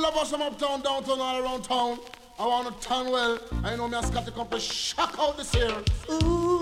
lovers from uptown, downtown, all around town. I want to turn well. I know me and Scotty come to shock out this here. Ooh.